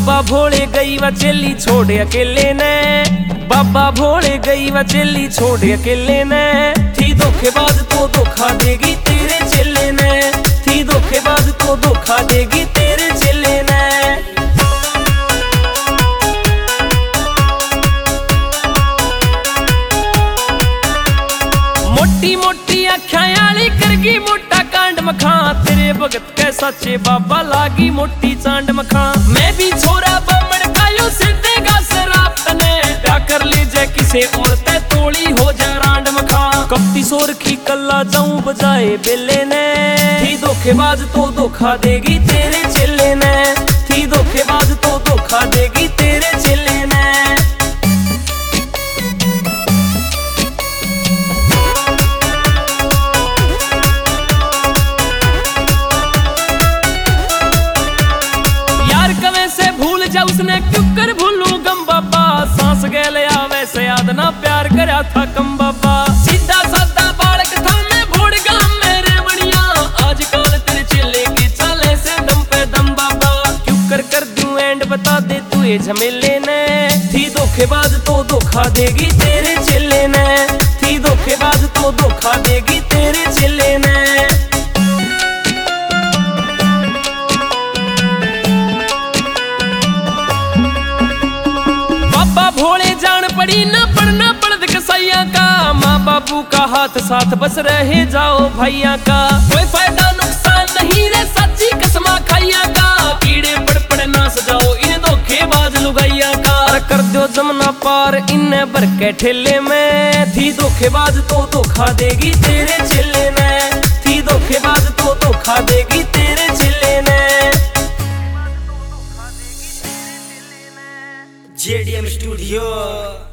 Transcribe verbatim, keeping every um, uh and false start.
बाबा भोले गई व चेली छोड़े अकेले ने, बाबा भोले गई व चेली छोड़े अकेले ने। थी धोखेबाज तो धोखा देगी तेरे चेले ने, थी धोखेबाज तो धोखा देगी तेरे चेले ने। मोटी मोटी अख्याली करगी मोटा कांड मखा, तेरे भगत के सच्चे बाबा लागी मोटी चांड मखा। मैं भी छोरा बमण कायो सिर देगा शराब तने, क्या कर लीजे किसे और ते तोड़ी हो जा रांड मखा। कपटी सोर की कल्ला जाऊं बजाए बेले ने, थी धोखेबाज तो धोखा देगी तेरे चेले ने, थी धोखेबाज तो धोखा देगी तेरे चेले ने। भूल जा उसने क्यों कर भूलू गम बाबा, सांस गैले आवे से याद ना प्यार करया था कम बाबा। सीधा साधा बालक था मैं भोड़ गाम मेरे बढ़िया, आजकल तेरे चेले की चाले से दम पे दम बाबा। क्यों कर कर दूं एंड बता दे तू ये झमेले ने, थी धोखेबाज तो धोखा देगी तेरे चेले ने, थी धोखेबाज तो धोखा देगी तेरे चेले ने। भोले जान पड़ी ना पड़ना पड़द कसाइया का, माँ बाबू का हाथ साथ बस रहे जाओ भैया का। कोई फायदा नुकसान नहीं रे सच्ची कसमा खाइया का, कीड़े पड़ पड़ ना सजाओ इन धोखेबाज लुगाइया का। अरे कर दो जमना पार इन्ने भर के ठेले में, थी धोखेबाज तो धोखा देगी तेरे चेले ने, थी धोखेबाज तो धोखा देगी तेरे चेले ने। J D M studio.